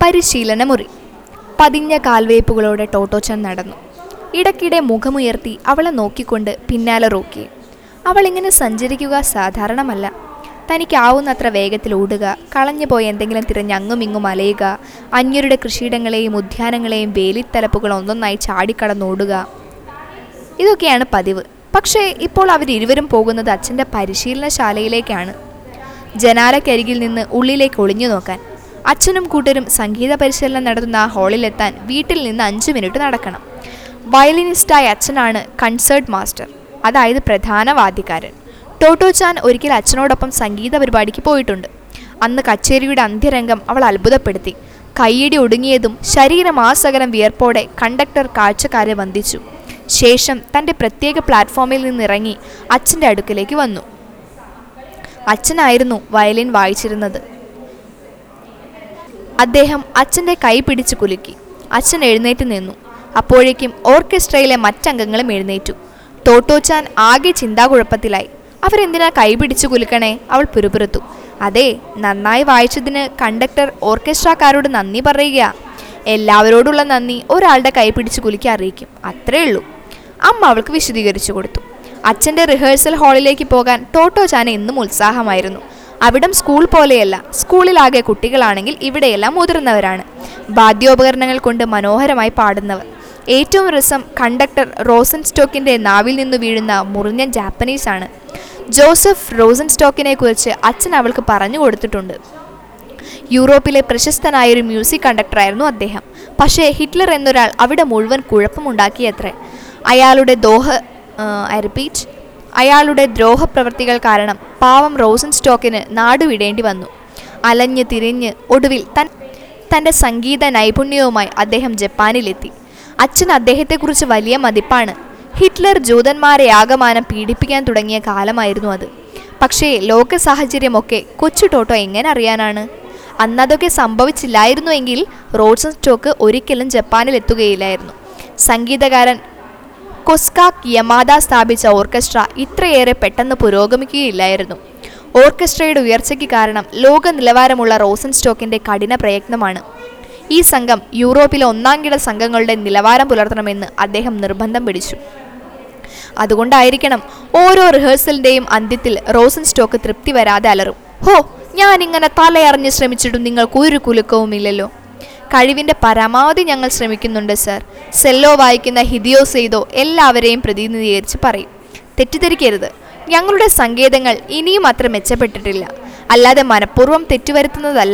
പരിശീലന മുറി. പതിഞ്ഞ കാൽവയ്പ്പുകളോടെ ടോട്ടോച്ചാൻ നടന്നു. ഇടയ്ക്കിടെ മുഖമുയർത്തി അവളെ നോക്കിക്കൊണ്ട് പിന്നാലെ റോക്കി. അവളിങ്ങനെ സഞ്ചരിക്കുക സാധാരണമല്ല. തനിക്കാവുന്നത്ര വേഗത്തിൽ ഓടുക, കളഞ്ഞുപോയ എന്തെങ്കിലും തിരഞ്ഞ് അങ്ങുമിങ്ങും അലയുക, അന്യരുടെ കൃഷിയിടങ്ങളെയും ഉദ്യാനങ്ങളെയും വേലിത്തലപ്പുകൾ ഒന്നൊന്നായി ചാടിക്കടന്നോടുക, ഇതൊക്കെയാണ് പതിവ്. പക്ഷേ ഇപ്പോൾ അവരിരുവരും പോകുന്നത് അച്ഛൻ്റെ പരിശീലനശാലയിലേക്കാണ്. ജനാലക്കരികിൽ നിന്ന് ഉള്ളിലേക്ക് ഒളിഞ്ഞു നോക്കാൻ. അച്ഛനും കൂട്ടരും സംഗീത പരിശീലനം നടത്തുന്ന ആ ഹാളിലെത്താൻ വീട്ടിൽ നിന്ന് 5 മിനിറ്റ് നടക്കണം. വയലിനിസ്റ്റായ അച്ഛനാണ് കൺസേർട്ട് മാസ്റ്റർ, അതായത് പ്രധാന വാദ്യക്കാരൻ. ടോട്ടോച്ചാൻ ഒരിക്കൽ അച്ഛനോടൊപ്പം സംഗീത പരിപാടിക്ക് പോയിട്ടുണ്ട്. അന്ന് കച്ചേരിയുടെ അന്ത്യരംഗം അവൾ അത്ഭുതപ്പെടുത്തി. കൈയിടി ഒടുങ്ങിയതും ശരീരമാസകലം വിയർപ്പോടെ കണ്ടക്ടർ കാഴ്ചക്കാരെ വന്ദിച്ചു. ശേഷം തൻ്റെ പ്രത്യേക പ്ലാറ്റ്ഫോമിൽ നിന്നിറങ്ങി അച്ഛൻ്റെ അടുക്കലേക്ക് വന്നു. അച്ഛനായിരുന്നു വയലിൻ വായിച്ചിരുന്നത്. അദ്ദേഹം അച്ഛൻ്റെ കൈ പിടിച്ച് കുലുക്കി. അച്ഛൻ എഴുന്നേറ്റ് നിന്നു. അപ്പോഴേക്കും ഓർക്കസ്ട്രയിലെ മറ്റംഗങ്ങളും എഴുന്നേറ്റു. ടോട്ടോച്ചാൻ ആകെ ചിന്താകുഴപ്പത്തിലായി. അവരെന്തിനാ കൈ പിടിച്ചു കുലുക്കണേ? അവൾ പിറുപിറുത്തു. അതെ, നന്നായി വായിച്ചതിന് കണ്ടക്ടർ ഓർക്കസ്ട്രക്കാരോട് നന്ദി പറയുക. എല്ലാവരോടുള്ള നന്ദി ഒരാളുടെ കൈ പിടിച്ച് കുലുക്കി അറിയിക്കും, അത്രേ ഉള്ളൂ. അമ്മ അവൾക്ക് വിശദീകരിച്ചു കൊടുത്തു. അച്ഛൻ്റെ റിഹേഴ്സൽ ഹാളിലേക്ക് പോകാൻ ടോട്ടോച്ചാന് എന്നും ഉത്സാഹമായിരുന്നു. അവിടം സ്കൂൾ പോലെയല്ല. സ്കൂളിലാകെ കുട്ടികളാണെങ്കിൽ ഇവിടെയെല്ലാം മുതിർന്നവരാണ്, വാദ്യോപകരണങ്ങൾ കൊണ്ട് മനോഹരമായി പാടുന്നവർ. ഏറ്റവും രസം കണ്ടക്ടർ റോസൻസ്റ്റോക്കിൻ്റെ നാവിൽ നിന്ന് വീഴുന്ന മുറിഞ്ഞ ജാപ്പനീസാണ്. ജോസഫ് റോസൻസ്റ്റോക്കിനെ കുറിച്ച് അച്ഛൻ അവൾക്ക് പറഞ്ഞു കൊടുത്തിട്ടുണ്ട്. യൂറോപ്പിലെ പ്രശസ്തനായൊരു മ്യൂസിക് കണ്ടക്ടറായിരുന്നു അദ്ദേഹം. പക്ഷേ ഹിറ്റ്ലർ എന്നൊരാൾ അവിടെ മുഴുവൻ കുഴപ്പമുണ്ടാക്കിയത്രേ. അയാളുടെ ദ്രോഹപ്രവൃത്തികൾ കാരണം പാവം റോസൻസ്റ്റോക്കിന് നാടുവിടേണ്ടി വന്നു. അലഞ്ഞ് തിരിഞ്ഞ് ഒടുവിൽ തൻ്റെ സംഗീത നൈപുണ്യവുമായി അദ്ദേഹം ജപ്പാനിലെത്തി. അച്ഛൻ അദ്ദേഹത്തെക്കുറിച്ച് വലിയ മതിപ്പാണ്. ഹിറ്റ്ലർ ജൂതന്മാരെ ആകമാനം പീഡിപ്പിക്കാൻ തുടങ്ങിയ കാലമായിരുന്നു അത്. പക്ഷേ ലോക സാഹചര്യമൊക്കെ കൊച്ചു ടോട്ടോ എങ്ങനെ അറിയാനാണ്? അന്നതൊക്കെ സംഭവിച്ചില്ലായിരുന്നുവെങ്കിൽ റോസൻസ്റ്റോക്ക് ഒരിക്കലും ജപ്പാനിലെത്തുകയില്ലായിരുന്നു. സംഗീതകാരൻ കൊസ്കാക് യമാദ സ്ഥാപിച്ച ഓർക്കസ്ട്ര ഇത്രയേറെ പെട്ടെന്ന് പുരോഗമിക്കുകയില്ലായിരുന്നു. ഓർക്കസ്ട്രയുടെ ഉയർച്ചയ്ക്ക് കാരണം ലോക നിലവാരമുള്ള റോസൻസ്റ്റോക്കിൻ്റെ കഠിന പ്രയത്നമാണ്. ഈ സംഘം യൂറോപ്പിലെ ഒന്നാംകിട സംഘങ്ങളുടെ നിലവാരം പുലർത്തണമെന്ന് അദ്ദേഹം നിർബന്ധം പിടിച്ചു. അതുകൊണ്ടായിരിക്കണം ഓരോ റിഹേഴ്സലിൻ്റെയും അന്ത്യത്തിൽ റോസൻസ്റ്റോക്ക് തൃപ്തി വരാതെ അലറും. ഹോ, ഞാനിങ്ങനെ തലയറിഞ്ഞ് ശ്രമിച്ചിട്ടും നിങ്ങൾക്ക് ഒരു കുലുക്കവുമില്ലല്ലോ. കഴിവിൻ്റെ പരമാവധി ഞങ്ങൾ ശ്രമിക്കുന്നുണ്ട് സർ. സെല്ലോ വായിക്കുന്ന ഹിദിയോ സെയ്തോ എല്ലാവരെയും പ്രതിനിധീകരിച്ച് പറയും. തെറ്റിദ്ധരിക്കരുത്, ഞങ്ങളുടെ സങ്കേതങ്ങൾ ഇനിയും അത്ര മെച്ചപ്പെട്ടിട്ടില്ല, അല്ലാതെ മനഃപൂർവ്വം തെറ്റുവരുത്തുന്നതല്ല.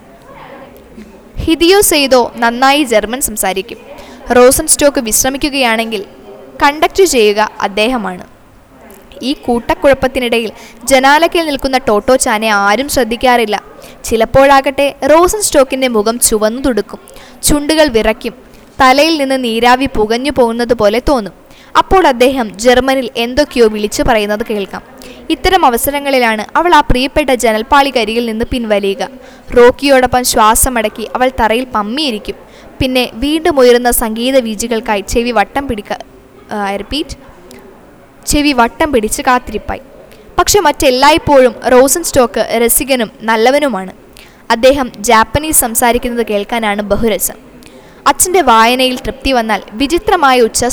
ഹിദിയോ സെയ്തോ നന്നായി ജർമ്മൻ സംസാരിക്കും. റോസൻസ്റ്റോക്ക് വിശ്രമിക്കുകയാണെങ്കിൽ കണ്ടക്ട് ചെയ്യുക അദ്ദേഹമാണ്. ഈ കൂട്ടക്കുഴപ്പത്തിനിടയിൽ ജനാലയ്ക്കിൽ നിൽക്കുന്ന ടോട്ടോച്ചാനെ ആരും ശ്രദ്ധിക്കാറില്ല. ചിലപ്പോഴാകട്ടെ റോസൻസ്റ്റോക്കിൻ്റെ മുഖം ചുവന്നു തുടുക്കും, ചുണ്ടുകൾ വിറയ്ക്കും, തലയിൽ നിന്ന് നീരാവി പുകഞ്ഞു പോകുന്നത് പോലെ തോന്നും. അപ്പോൾ അദ്ദേഹം ജർമ്മനിൽ എന്തൊക്കെയോ വിളിച്ചു പറയുന്നത് കേൾക്കാം. ഇത്തരം അവസരങ്ങളിലാണ് അവൾ ആ പ്രിയപ്പെട്ട ജനൽപ്പാളിക്കരികിൽ നിന്ന് പിൻവലിയുക. റോക്കിയോടൊപ്പം ശ്വാസമടക്കി അവൾ തറയിൽ പമ്മിയിരിക്കും. പിന്നെ വീണ്ടും ഉയരുന്ന സംഗീത വീജികൾക്കായി ചെവി വട്ടം പിടിച്ച് കാത്തിരിപ്പായി. പക്ഷെ മറ്റെല്ലായ്പ്പോഴും റോസൻസ്റ്റോക്ക് രസികനും നല്ലവനുമാണ്. അദ്ദേഹം ജാപ്പനീസ് സംസാരിക്കുന്നത് കേൾക്കാനാണ് ബഹുരസം. അച്ഛൻ്റെ വായനയിൽ തൃപ്തി വന്നാൽ വിചിത്രമായ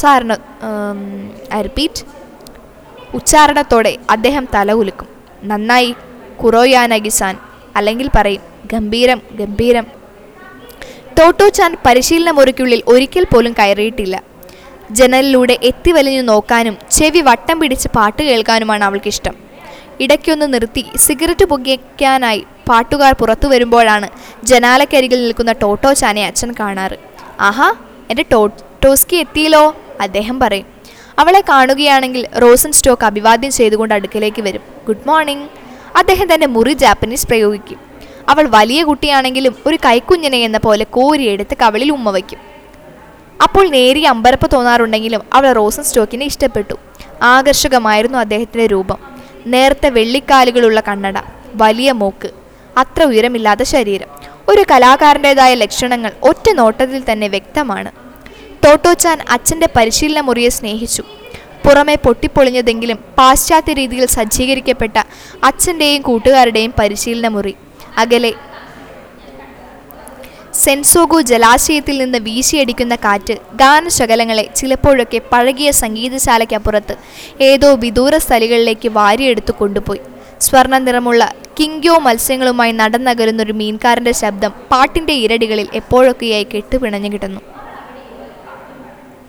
ഉച്ചാരണത്തോടെ അദ്ദേഹം തല ഉലുക്കും. നന്നായി കുറോയാനഗിസാൻ, അല്ലെങ്കിൽ പറയും ഗംഭീരം ഗംഭീരം. ടോട്ടോച്ചാൻ പരിശീലന മുറിക്കുള്ളിൽ ഒരിക്കൽ പോലും കയറിയിട്ടില്ല. ജനലിലൂടെ എത്തിവലിഞ്ഞു നോക്കാനും ചെവി വട്ടം പിടിച്ച് പാട്ട് കേൾക്കാനുമാണ് അവൾക്കിഷ്ടം. ഇടയ്ക്കൊന്ന് നിർത്തി സിഗരറ്റ് പുകയ്ക്കാനായി പാട്ടുകാർ പുറത്തു വരുമ്പോഴാണ് ജനാലക്കരികിൽ നിൽക്കുന്ന ടോട്ടോച്ചാനെ അച്ഛൻ കാണാറ്. ആഹാ, എൻ്റെ ടോട്ടോസ്കി എത്തിയല്ലോ, അദ്ദേഹം പറയും. അവളെ കാണുകയാണെങ്കിൽ റോസൻസ്റ്റോക്ക് അഭിവാദ്യം ചെയ്തുകൊണ്ട് അടുക്കലേക്ക് വരും. Good morning. അദ്ദേഹം തൻ്റെ മുറി ജാപ്പനീസ് പ്രയോഗിക്കും. അവൾ വലിയ കുട്ടിയാണെങ്കിലും ഒരു കൈക്കുഞ്ഞിനെ എന്ന പോലെ കോരിയെടുത്ത് കവളിൽ ഉമ്മ വയ്ക്കും. അപ്പോൾ നേരിയ അമ്പരപ്പ് തോന്നാറുണ്ടെങ്കിലും അവൾ റോസൻസ്റ്റോക്കിനെ ഇഷ്ടപ്പെട്ടു. ആകർഷകമായിരുന്നു അദ്ദേഹത്തിൻ്റെ രൂപം. നേർത്ത വെള്ളിക്കാലുകളുള്ള കണ്ണട, വലിയ മൂക്ക്, അത്ര ഉയരമില്ലാത്ത ശരീരം. ഒരു കലാകാരൻ്റെതായ ലക്ഷണങ്ങൾ ഒറ്റ നോട്ടത്തിൽ തന്നെ വ്യക്തമാണ്. ടോട്ടോച്ചാൻ അച്ഛൻ്റെ പരിശീലന മുറിയെ സ്നേഹിച്ചു. പുറമെ പൊട്ടിപ്പൊളിഞ്ഞതെങ്കിലും പാശ്ചാത്യ രീതിയിൽ സജ്ജീകരിക്കപ്പെട്ട അച്ഛൻ്റെയും കൂട്ടുകാരുടെയും പരിശീലന മുറി. അകലെ സെൻസോഗോ ജലാശയത്തിൽ നിന്ന് വീശിയടിക്കുന്ന കാറ്റ് ഗാനശകലങ്ങളെ ചിലപ്പോഴൊക്കെ പഴകിയ സംഗീതശാലയ്ക്കപ്പുറത്ത് ഏതോ വിദൂര സ്ഥലികളിലേക്ക് വാരിയെടുത്തു കൊണ്ടുപോയി. സ്വർണ്ണ നിറമുള്ള കിങ്ക്യോ മത്സ്യങ്ങളുമായി നടന്നകരുന്നൊരു മീൻകാരൻ്റെ ശബ്ദം പാട്ടിൻ്റെ ഇരടികളിൽ എപ്പോഴൊക്കെയായി കെട്ടുപിണഞ്ഞു കിട്ടുന്നു.